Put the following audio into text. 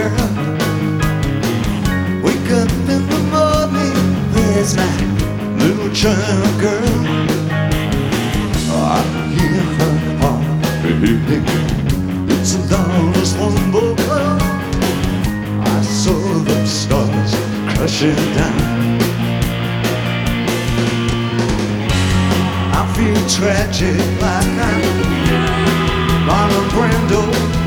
girl. Wake up in the morning, there's my little child girl. I hear her heart beating. It's as loud as one girl. I saw the stars crashing down. I feel tragic like I'm Marlon Brando.